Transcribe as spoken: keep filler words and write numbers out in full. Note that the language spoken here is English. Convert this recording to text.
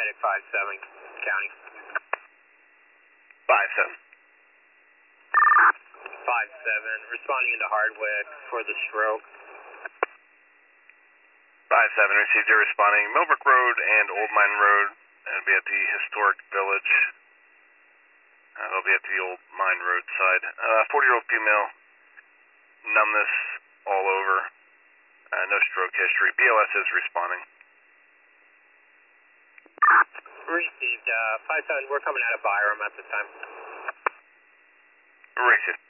Medic five seven, County. five seven. five seven, responding into Hardwick for the stroke. five seven, received your responding Millbrook Road and Old Mine Road. It'll be at the Historic Village. Uh, they'll be at the Old Mine Road side. Uh, forty-year-old female, numbness all over, uh, no stroke history. B L S is responding. Received, uh, five seven, we're coming out of Byram at this time. Received.